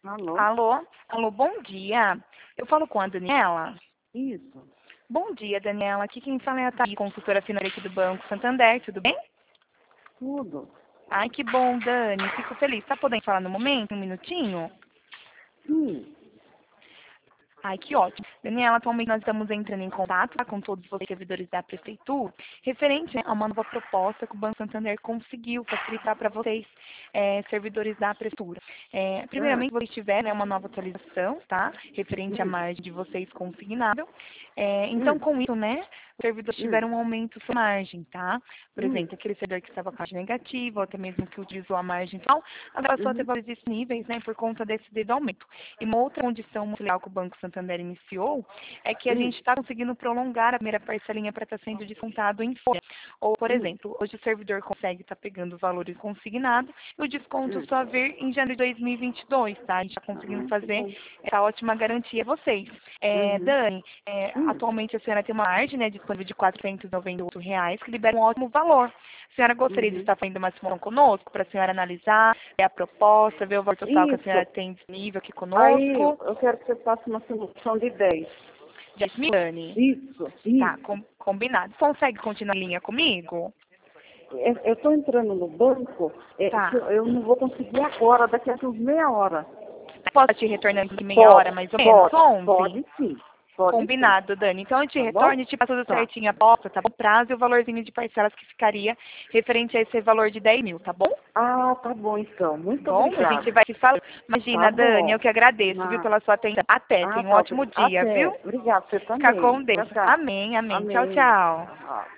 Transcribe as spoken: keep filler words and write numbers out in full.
Alô? Alô? Alô, bom dia. Eu falo com a Daniela. Isso. Bom dia, Daniela. Aqui quem fala é a Thaís, consultora financeira aqui do Banco Santander. Tudo bem? Tudo. Ai, que bom, Dani. Fico feliz. Tá podendo falar no momento? Um minutinho? Sim. Ai, que ótimo. Daniela, atualmente nós estamos entrando em contato tá, com todos vocês servidores da Prefeitura, referente né, a uma nova proposta que o Banco Santander conseguiu facilitar para vocês, é, servidores da Prefeitura. É, Ah, primeiramente, vocês tiveram né, uma nova atualização, tá? Referente à hum, margem de vocês consignável. É, então, hum, com isso, né, os servidores hum, tiveram um aumento sua margem, tá? Por hum, exemplo, aquele servidor que estava com a margem negativa, ou até mesmo que utilizou a margem final, agora passou a ter uhum, valores disponíveis, né, por conta desse devido aumento. E uma outra condição muito legal que o Banco Santander iniciou é que a hum, gente está conseguindo prolongar a primeira parcelinha para estar sendo descontado em folha. Ou, por hum, exemplo, hoje o servidor consegue estar pegando os valores consignados e o desconto hum. só vir em janeiro de dois mil e vinte e dois, tá? A gente está conseguindo Ah, que fazer bom. essa ótima garantia a vocês. É, Uhum, Dani, é, hum, atualmente a senhora tem uma margem né, disponível de quatrocentos e noventa e oito reais, que libera um ótimo valor. A senhora gostaria de uhum. estar fazendo uma simulação conosco para a senhora analisar, ver a proposta, ver o valor total que a senhora Isso. tem disponível aqui Aí, conosco? eu quero que você faça uma solução de dez. Jasmine, Dani. Isso, Tá, isso. com- combinado. Consegue continuar em linha comigo? É, eu estou entrando no banco, é, que Tá. eu eu não vou conseguir agora, daqui a uns meia hora. Posso te retornar em meia hora, Pode, mais ou menos? pode, onze? pode sim. Pode sim. Combinado, Dani. Então eu te Tá retorno bom? e te passo tudo Tá. certinho a posta, tá bom? O prazo e o valorzinho de parcelas que ficaria referente a esse valor de dez mil, tá bom? Ah, tá bom então. Tá Muito bom? A gente obrigada. vai se falando. Tá Imagina, Dani, eu bom. que agradeço, viu, Na... pela sua atenção. Até, Ah, tenha um tá. ótimo dia, viu? Até. Obrigada, você Fica também. com Tchau, Deus. tchau. Amém, amém. Tchau, Amém. tchau. Tchau.